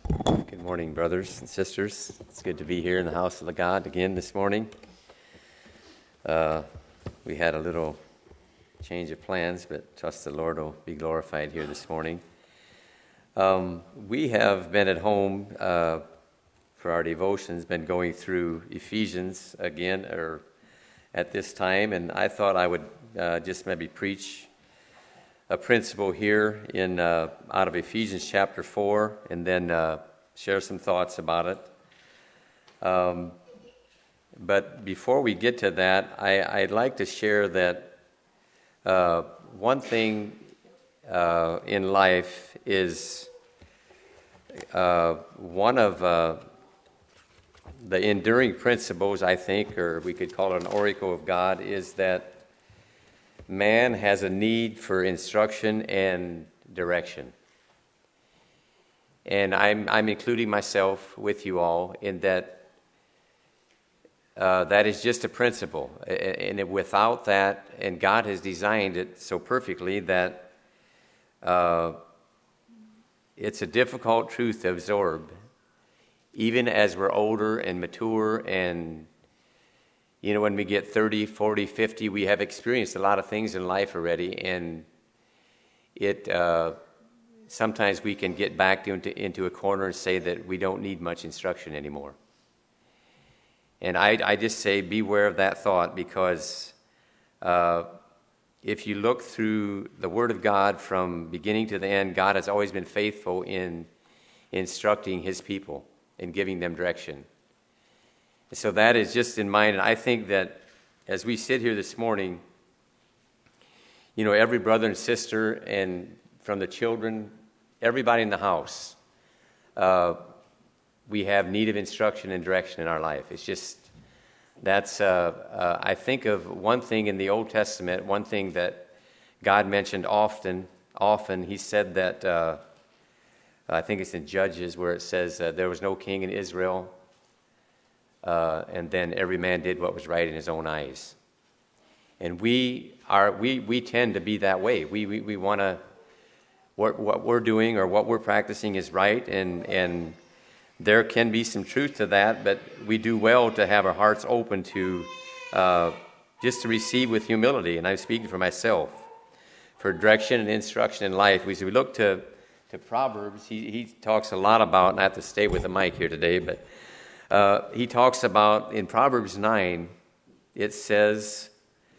Good morning, brothers and sisters. It's good to be here in the house of the God again this morning. We had a little change of plans, but trust the Lord will be glorified here this morning. We have been at home for our devotions, been going through Ephesians again or at this time, and I thought I would just maybe preach a principle here in out of Ephesians chapter 4, and then share some thoughts about it. But before we get to that, I'd like to share that one thing in life is one of the enduring principles, I think, or we could call it an oracle of God, is that man has a need for instruction and direction. And I'm including myself with you all in that that is just a principle. And without that, and God has designed it so perfectly that it's a difficult truth to absorb. Even as we're older and mature and, you know, when we get 30, 40, 50, we have experienced a lot of things in life already, and it sometimes we can get backed into a corner and say that we don't need much instruction anymore. And I just say beware of that thought, because if you look through the Word of God from beginning to the end, God has always been faithful in instructing His people and giving them direction. So that is just in mind. And I think that as we sit here this morning, you know, every brother and sister, and from the children, everybody in the house, we have need of instruction and direction in our life. It's just, that's, I think of one thing in the Old Testament, one thing that God mentioned often. He said that, I think it's in Judges where it says there was no king in Israel, and then every man did what was right in his own eyes. And we tend to be that way. We want to, what we're doing or what we're practicing is right, and there can be some truth to that, but we do well to have our hearts open to just to receive with humility, and I'm speaking for myself, for direction and instruction in life. We look to Proverbs. He talks a lot about, and I have to stay with the mic here today, but he talks about in Proverbs 9, it says,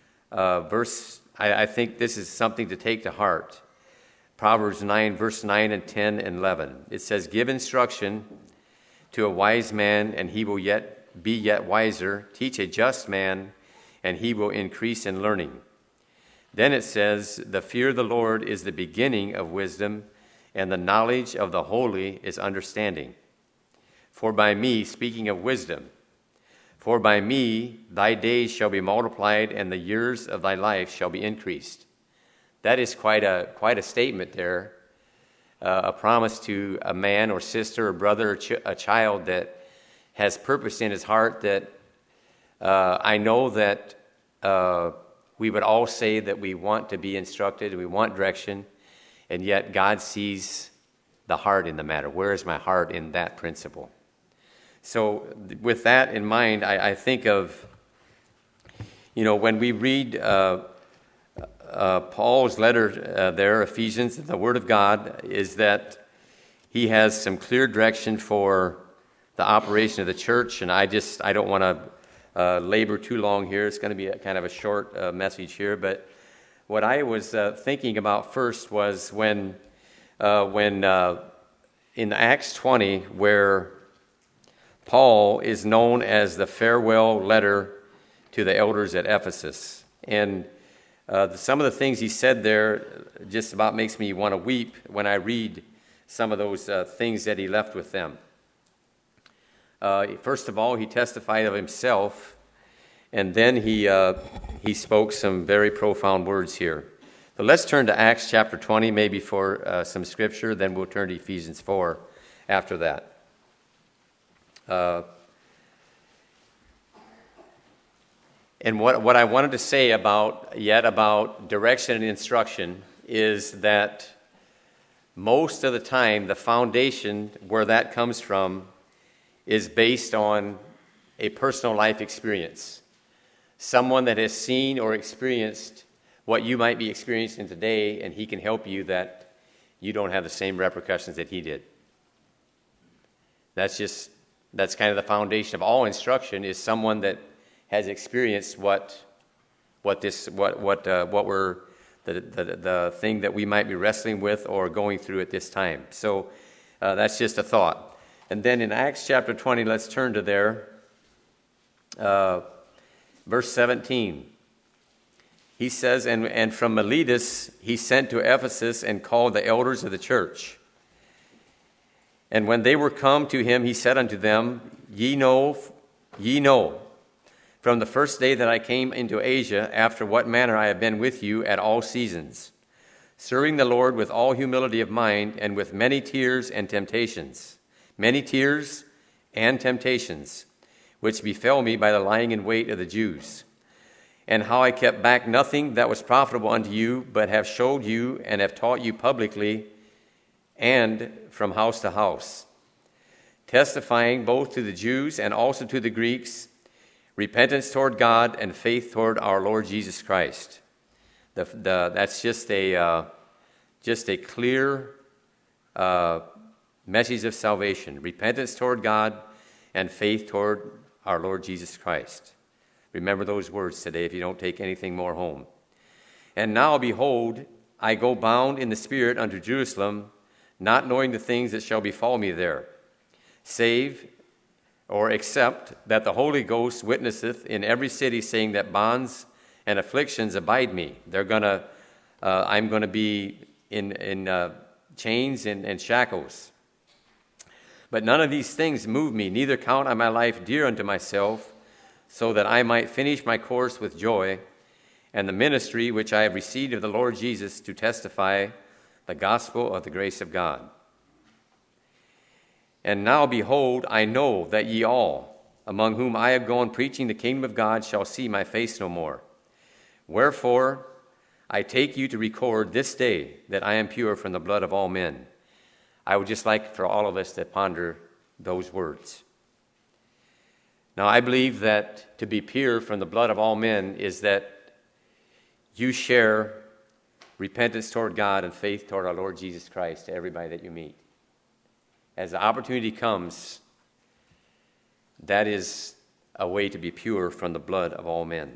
I think this is something to take to heart. Proverbs 9, verse 9 and 10 and 11. It says, "Give instruction to a wise man, and he will be yet wiser. Teach a just man, and he will increase in learning." Then it says, "The fear of the Lord is the beginning of wisdom, and the knowledge of the holy is understanding. For by me," speaking of wisdom, "for by me thy days shall be multiplied, and the years of thy life shall be increased." That is quite a statement there, a promise to a man or sister or brother or a child that has purpose in his heart. That I know that we would all say that we want to be instructed, we want direction, and yet God sees the heart in the matter. Where is my heart in that principle? So with that in mind, I think of, you know, when we read Paul's letter there, Ephesians, the Word of God, is that he has some clear direction for the operation of the church, and I don't want to labor too long here. It's going to be a kind of a short message here, but what I was thinking about first was when in Acts 20, where Paul is known as the farewell letter to the elders at Ephesus. And some of the things he said there just about makes me want to weep when I read some of those things that he left with them. First of all, he testified of himself, and then he spoke some very profound words here. So let's turn to Acts chapter 20, maybe for some scripture, then we'll turn to Ephesians 4 after that. And what I wanted to say about direction and instruction is that most of the time, the foundation where that comes from is based on a personal life experience. Someone that has seen or experienced what you might be experiencing today, and he can help you that you don't have the same repercussions that he did. That's kind of the foundation of all instruction, is someone that has experienced what we're the thing that we might be wrestling with or going through at this time. So that's just a thought. And then in Acts chapter 20, let's turn to there. Verse 17. He says, and from Miletus he sent to Ephesus and called the elders of the church. And when they were come to him, he said unto them, Ye know, from the first day that I came into Asia, after what manner I have been with you at all seasons, serving the Lord with all humility of mind, and with many tears and temptations, which befell me by the lying in wait of the Jews, and how I kept back nothing that was profitable unto you, but have showed you and have taught you publicly and from house to house, testifying both to the Jews and also to the Greeks, repentance toward God and faith toward our Lord Jesus Christ. That's just a clear message of salvation. Repentance toward God and faith toward our Lord Jesus Christ. Remember those words today if you don't take anything more home. And now, behold, I go bound in the Spirit unto Jerusalem, not knowing the things that shall befall me there, except that the Holy Ghost witnesseth in every city, saying that bonds and afflictions abide me. I'm going to be in chains and shackles. But none of these things move me, neither count I my life dear unto myself, so that I might finish my course with joy, and the ministry which I have received of the Lord Jesus, to testify the gospel of the grace of God. And now, behold, I know that ye all, among whom I have gone preaching the kingdom of God, shall see my face no more. Wherefore, I take you to record this day that I am pure from the blood of all men. I would just like for all of us to ponder those words. Now, I believe that to be pure from the blood of all men is that you share repentance toward God and faith toward our Lord Jesus Christ to everybody that you meet. As the opportunity comes, that is a way to be pure from the blood of all men.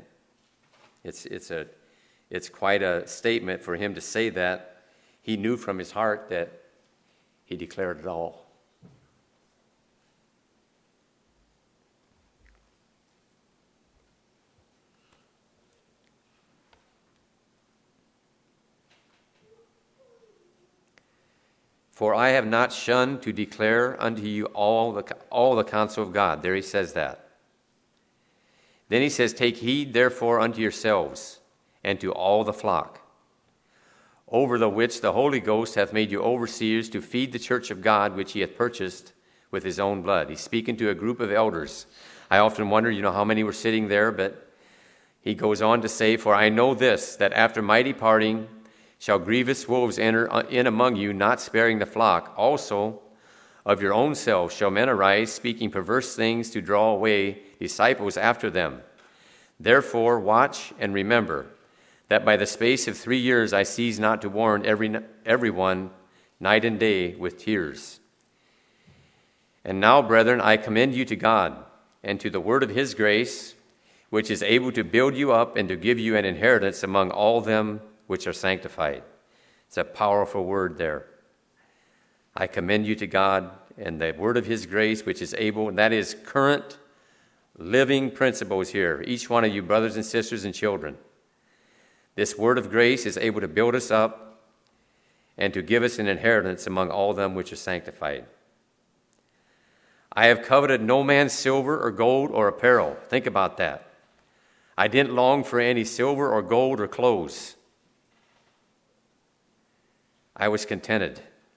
It's quite a statement for him to say that. He knew from his heart that he declared it all. For I have not shunned to declare unto you all the counsel of God. There he says that. Then he says, Take heed therefore unto yourselves and to all the flock, over the which the Holy Ghost hath made you overseers, to feed the church of God, which he hath purchased with his own blood. He's speaking to a group of elders. I often wonder, how many were sitting there, but he goes on to say, For I know this, that after my departing shall grievous wolves enter in among you, not sparing the flock. Also of your own selves shall men arise, speaking perverse things, to draw away disciples after them. Therefore watch and remember, that by the space of 3 years I cease not to warn everyone night and day with tears. And now, brethren, I commend you to God, and to the word of his grace, which is able to build you up and to give you an inheritance among all them which are sanctified. It's a powerful word there. I commend you to God and the word of his grace, which is able, and that is current living principles here. Each one of you, brothers and sisters and children. This word of grace is able to build us up and to give us an inheritance among all them which are sanctified. I have coveted no man's silver or gold or apparel. Think about that. I didn't long for any silver or gold or clothes. I was contented.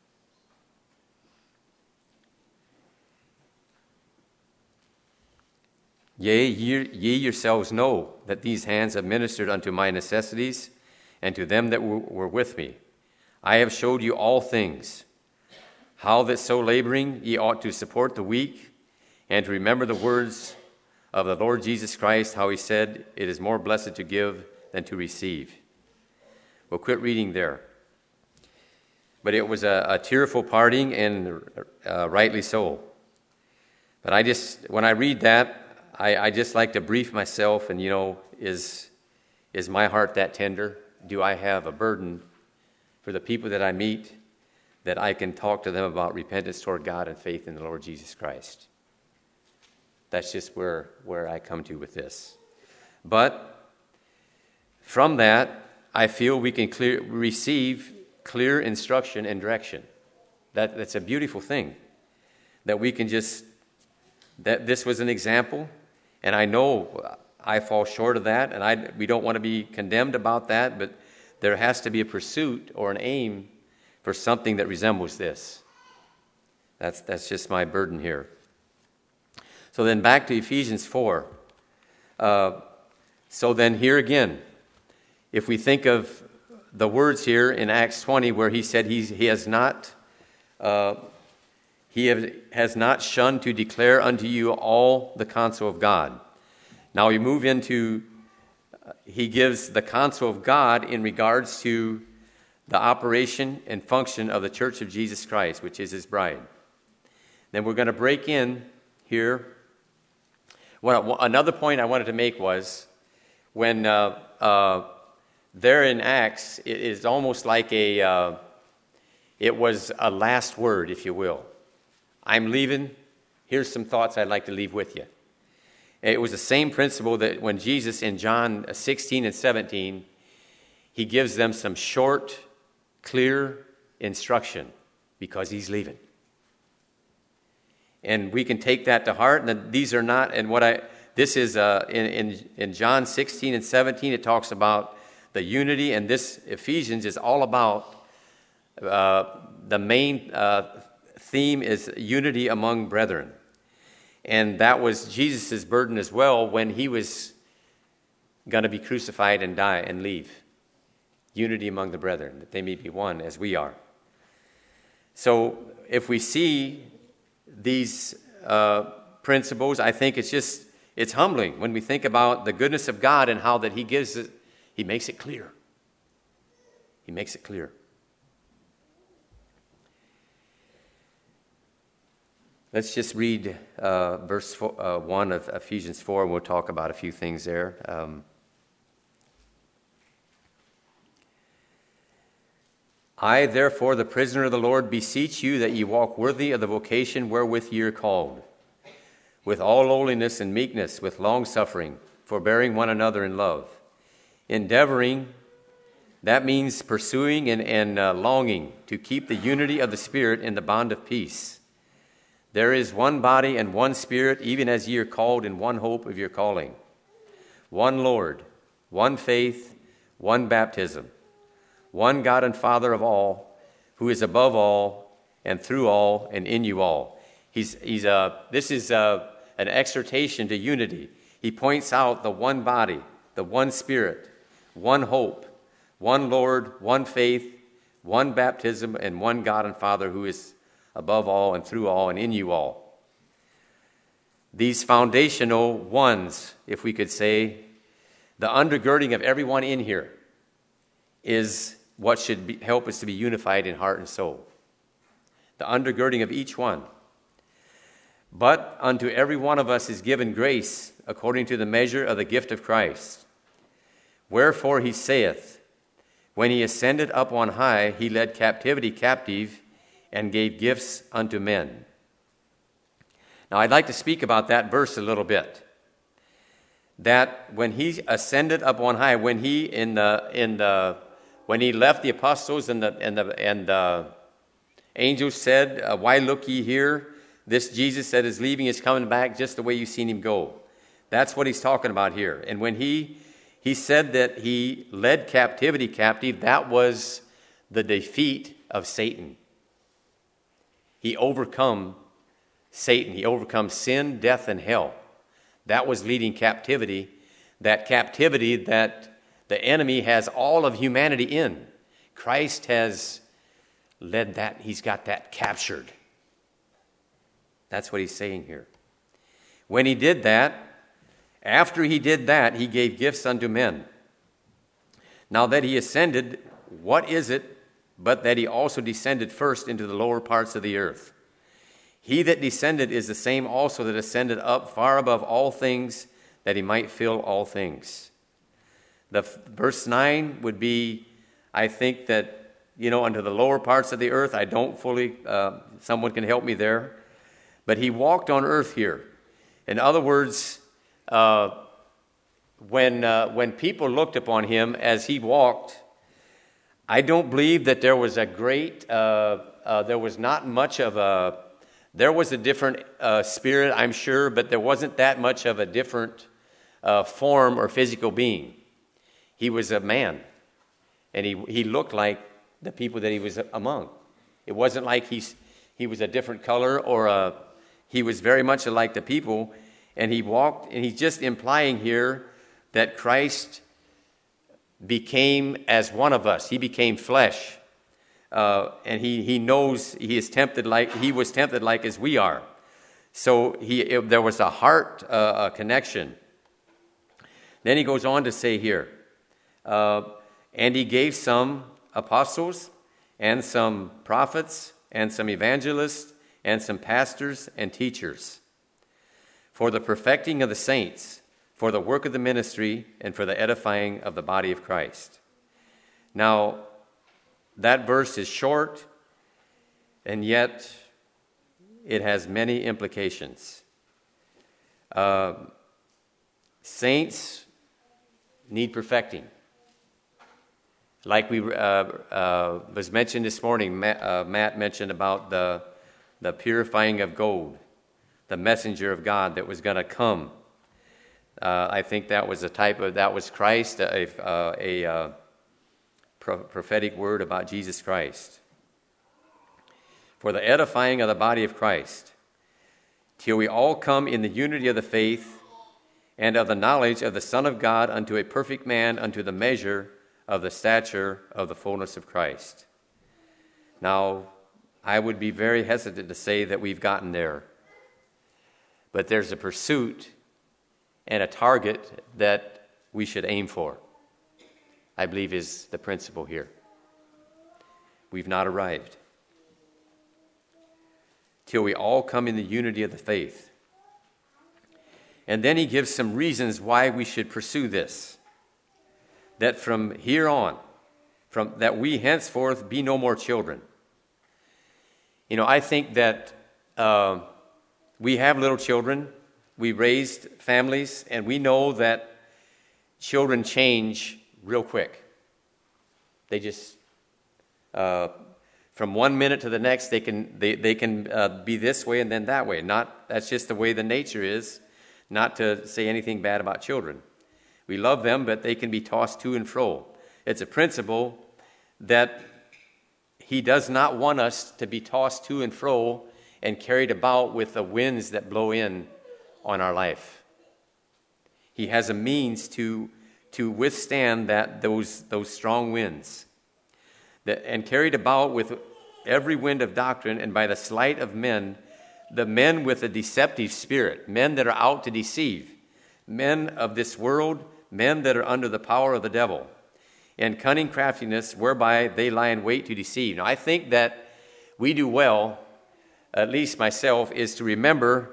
Yea, ye yourselves know that these hands have ministered unto my necessities, and to them that were with me. I have showed you all things, how that so laboring ye ought to support the weak, and to remember the words of the Lord Jesus Christ, how he said, it is more blessed to give than to receive. We'll quit reading there. But it was a tearful parting, and rightly so. But when I read that, I just like to brief myself, and is my heart that tender? Do I have a burden for the people that I meet that I can talk to them about repentance toward God and faith in the Lord Jesus Christ? That's just where I come to with this. But from that, I feel we can receive clear instruction and direction. That's a beautiful thing. That we can that this was an example, and I know I fall short of that, and we don't want to be condemned about that, but there has to be a pursuit or an aim for something that resembles this. That's just my burden here. So then back to Ephesians 4. So then here again, if we think of the words here in Acts 20 where he said he has not shunned to declare unto you all the counsel of God. Now we move into, he gives the counsel of God in regards to the operation and function of the Church of Jesus Christ, which is his bride. Then we're going to break in here. Well, another point I wanted to make was when there in Acts, it is almost like it was a last word, if you will. I'm leaving. Here's some thoughts I'd like to leave with you. It was the same principle that when Jesus in John 16 and 17, he gives them some short, clear instruction because he's leaving. And we can take that to heart. And these are not, and this is in John 16 and 17, it talks about the unity, and this Ephesians is all about the main theme is unity among brethren. And that was Jesus' burden as well when he was going to be crucified and die and leave. Unity among the brethren, that they may be one as we are. So if we see these principles, I think it's humbling when we think about the goodness of God and how that he gives it, he makes it clear. He makes it clear. Let's just read verse 1 of Ephesians 4, and we'll talk about a few things there. I, therefore, the prisoner of the Lord, beseech you that ye walk worthy of the vocation wherewith ye are called, with all lowliness and meekness, with longsuffering, forbearing one another in love, endeavoring, that means pursuing and longing to keep the unity of the Spirit in the bond of peace. There is one body and one Spirit, even as ye are called in one hope of your calling. One Lord, one faith, one baptism, one God and Father of all, who is above all and through all and in you all. This is an exhortation to unity. He points out the one body, the one Spirit, one hope, one Lord, one faith, one baptism, and one God and Father who is above all and through all and in you all. These foundational ones, if we could say, the undergirding of everyone in here is what should help us to be unified in heart and soul. The undergirding of each one. But unto every one of us is given grace according to the measure of the gift of Christ. Wherefore he saith, when he ascended up on high, he led captivity captive and gave gifts unto men. Now I'd like to speak about that verse a little bit. That when he ascended up on high, when he when he left the apostles and the angels said, "Why look ye here?" This Jesus that is leaving is coming back just the way you've seen him go. That's what he's talking about here. And when he said that he led captivity captive, that was the defeat of Satan. He overcome Satan. He overcome sin, death, and hell. That was leading captivity. That captivity that the enemy has all of humanity in. Christ has he's got that captured. That's what he's saying here. When he did that, after he did that, he gave gifts unto men. Now that he ascended, what is it but that he also descended first into the lower parts of the earth? He that descended is the same also that ascended up far above all things, that he might fill all things. The verse 9 would be, I think that, unto the lower parts of the earth. I don't fully, someone can help me there. But he walked on earth here. In other words, when people looked upon him as he walked, I don't believe that there was a great, there was not much of a, there was a different spirit, I'm sure, but there wasn't that much of a different form or physical being. He was a man, and he looked like the people that he was among. It wasn't like he was a different color or he was very much like the people, and he walked, and he's just implying here that Christ became as one of us. He became flesh. And he knows he was tempted like as we are. So there was a heart connection. Then he goes on to say here, and he gave some apostles and some prophets and some evangelists and some pastors and teachers for the perfecting of the saints, for the work of the ministry, and for the edifying of the body of Christ. Now, that verse is short, and yet it has many implications. Saints need perfecting. Like was mentioned this morning, Matt mentioned about the purifying of gold, the messenger of God that was going to come. I think that was that was Christ, a prophetic word about Jesus Christ. For the edifying of the body of Christ, till we all come in the unity of the faith and of the knowledge of the Son of God unto a perfect man, unto the measure of the stature of the fullness of Christ. Now, I would be very hesitant to say that we've gotten there, but there's a pursuit and a target that we should aim for, I believe, is the principle here. We've not arrived. Till we all come in the unity of the faith. And then he gives some reasons why we should pursue this. That from here on, that we henceforth be no more children. I think that we have little children. We raised families, and we know that children change real quick. They just, from 1 minute to the next, they can be this way and then that way. That's just the way the nature is. Not to say anything bad about children. We love them, but they can be tossed to and fro. It's a principle that he does not want us to be tossed to and fro and carried about with the winds that blow in on our life. He has a means to withstand those strong winds, and carried about with every wind of doctrine and by the sleight of men, the men with a deceptive spirit, men that are out to deceive, men of this world, men that are under the power of the devil, and cunning craftiness whereby they lie in wait to deceive. Now, I think that we do well, at least myself, is to remember,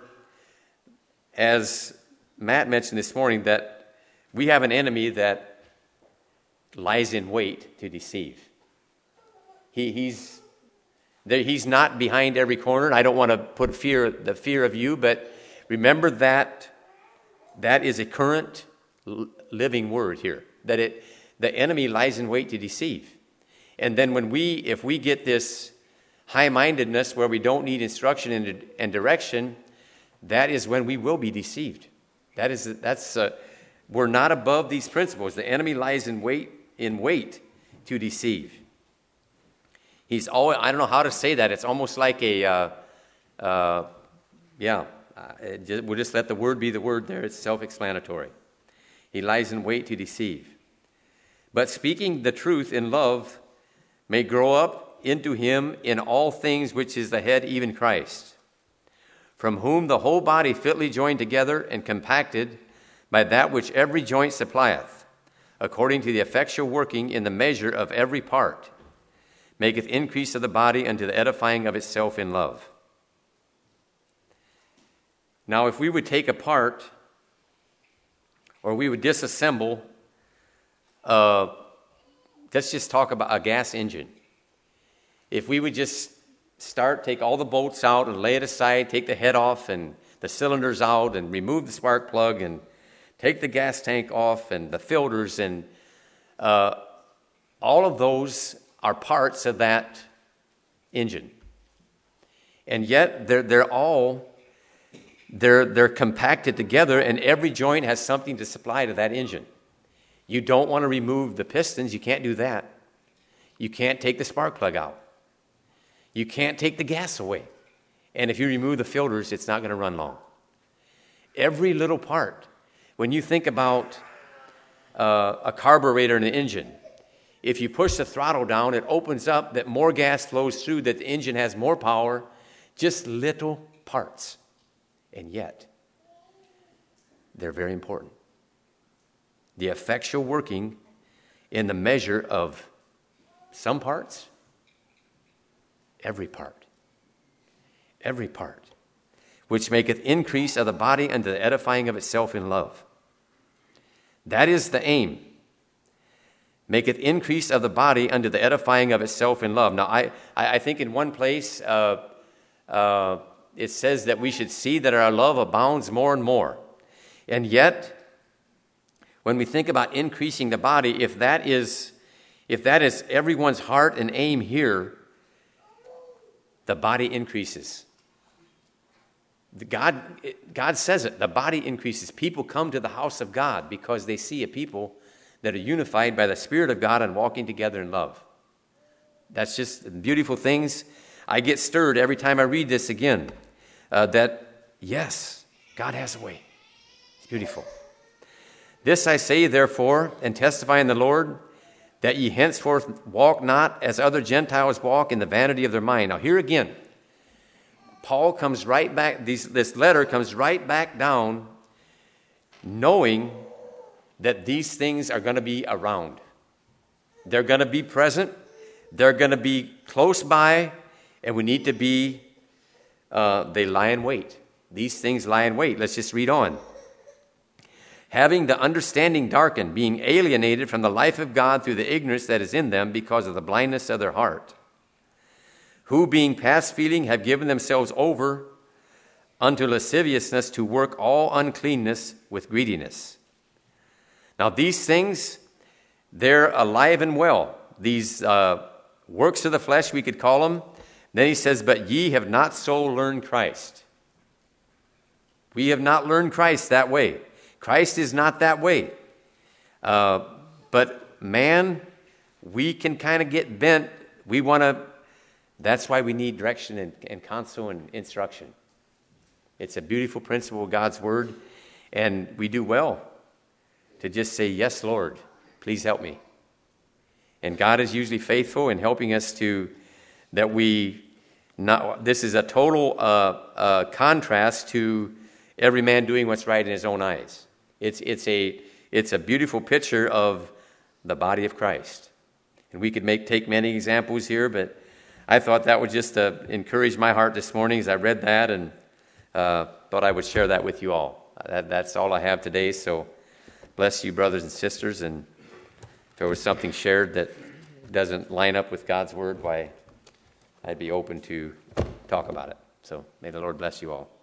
as Matt mentioned this morning, that we have an enemy that lies in wait to deceive. He's not behind every corner. I don't want to put the fear of you, but remember that is a current living word here. That the enemy lies in wait to deceive. And then if we get this high-mindedness where we don't need instruction and direction, that is when we will be deceived. We're not above these principles. The enemy lies in wait to deceive. He's always, I don't know how to say that. It's almost like we'll just let the word be the word there. It's self-explanatory. He lies in wait to deceive. But speaking the truth in love may grow up into him in all things, which is the head, even Christ, from whom the whole body fitly joined together and compacted by that which every joint supplieth, according to the effectual working in the measure of every part, maketh increase of the body unto the edifying of itself in love. Now, if we would take apart, or we would disassemble, let's just talk about a gas engine. If we would just take all the bolts out and lay it aside, take the head off and the cylinders out and remove the spark plug and take the gas tank off and the filters, and all of those are parts of that engine. And yet they're compacted together, and every joint has something to supply to that engine. You don't want to remove the pistons. You can't do that. You can't take the spark plug out. You can't take the gas away. And if you remove the filters, it's not going to run long. Every little part. When you think about a carburetor in an engine, if you push the throttle down, it opens up that more gas flows through, that the engine has more power, just little parts. And yet, they're very important. The effectual working in the measure of some parts, every part, which maketh increase of the body unto the edifying of itself in love. That is the aim. Maketh increase of the body unto the edifying of itself in love. Now, I think in one place it says that we should see that our love abounds more and more. And yet, when we think about increasing the body, if that is everyone's heart and aim here, the body increases. God says it. The body increases. People come to the house of God because they see a people that are unified by the Spirit of God and walking together in love. That's just beautiful things. I get stirred every time I read this again. That, yes, God has a way. It's beautiful. This I say, therefore, and testify in the Lord, that ye henceforth walk not as other Gentiles walk in the vanity of their mind. Now, here again, Paul comes right back, this letter comes right back down, knowing that these things are going to be around. They're going to be present. They're going to be close by, and we need to be, they lie in wait. These things lie in wait. Let's just read on. Having the understanding darkened, being alienated from the life of God through the ignorance that is in them because of the blindness of their heart, who being past feeling have given themselves over unto lasciviousness to work all uncleanness with greediness. Now these things, they're alive and well. These works of the flesh, we could call them. Then he says, but ye have not so learned Christ. We have not learned Christ that way. Christ is not that way. But man, we can kind of get bent. That's why we need direction and counsel and instruction. It's a beautiful principle of God's word. And we do well to just say, yes, Lord, please help me. And God is usually faithful in helping us this is a total contrast to every man doing what's right in his own eyes. It's a beautiful picture of the body of Christ. And we could take many examples here, but I thought that would just encourage my heart this morning as I read that, and thought I would share that with you all. That's all I have today, so bless you, brothers and sisters, and if there was something shared that doesn't line up with God's word, why, I'd be open to talk about it. So may the Lord bless you all.